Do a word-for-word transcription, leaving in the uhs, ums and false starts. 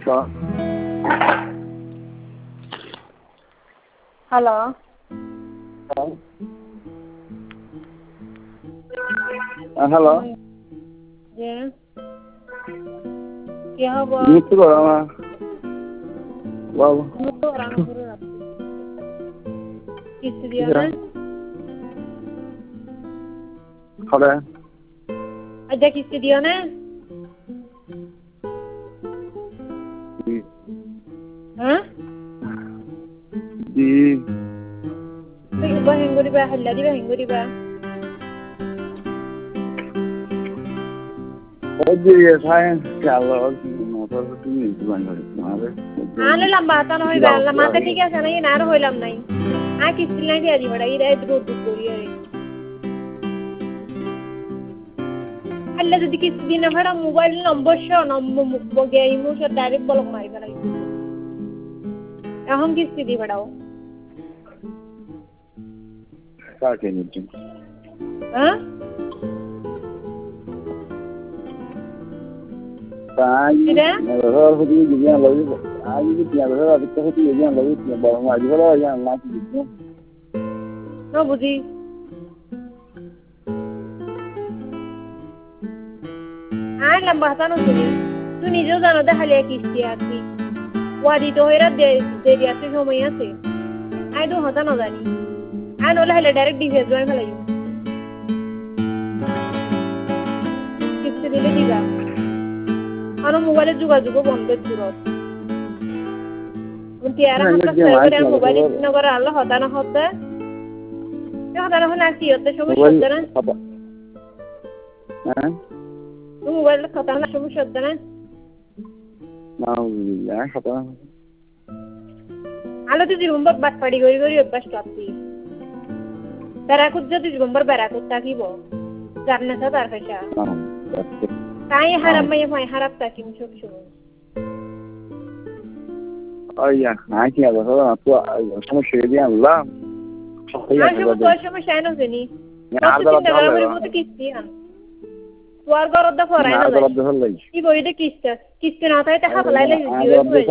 hello hello জি কি হবো নিতে পারো না বাবু কিস্তি দিও না খাবে আচ্ছা কিস্তি দিও না হ্যাঁ জি দিবা হেঙ্গুরিবা হল্লা দিবা হেঙ্গুরিবা ওই সায়েন্স খেলা মোটর তুমি বানাবে মারে আলে লম্বা হাতা নই বেলা মাথা ঠিক আছে না আর হইলাম নাই আ কিস্তি নাই দিয়া দিবড়া ইরা দুধ দুধ করি আরে আল্লাহ যদি কিস্তি দিনা ভাড়া মোবাইল নম্বর সহ নম্বর বগে ইমো সহ ডাইরেক্ট ব্লক মারি ফেলাই এখন কিস্তি দি ভাড়াও কাকে নিচ্ছি হ্যাঁ তাই আর হদি দিয়া লাগি আজ কি দিয়া ধর আর তো হদি দিয়া লাগি বড় মাঝি বড় ইয়া না কি দিছো না বুঝি আর লম্বা হাতা নই তুই নিজেও জানো দেখালে কিস্তি আছে ওয়াদি তো হেরা দেরি আছে সময় আছে আই দু হাতা না জানি আই নলে হেলে ডাইরেক্ট ডিভেস জয় ফেলাই কিস্তি দিলে দিবা আর মোবাইলে যোগাযোগ বন্ধ দূরত উনতি আর হাতা করে মোবাইল নগর আল্লাহ হতা না হতা হতা না হলে কি হতে সমস্যা হচ্ছে না হ্যাঁ মোবাইল হতা না সমস্যা হচ্ছে না না হতা আলো তো জীবন বাট পাড়ি গড়ি গড়ি অভ্যাস করছি বেড়াকুত যদি জীবন বেড়াকুত থাকিব জানে না তার পয়সা তাই হারাম মাই হয় হারাপ থাকিম সব সময় আইয়া না কি আর হলো না তো সমস্যা দিয়ে আল্লাহ আর সব তো সমস্যা না জানি চিন্তা করার পরে মত কিস্তি আন তোর ঘর দা ফরাই না কি বইতে কিস্তি কিস্তি না থাকে টাকা ফলাইলে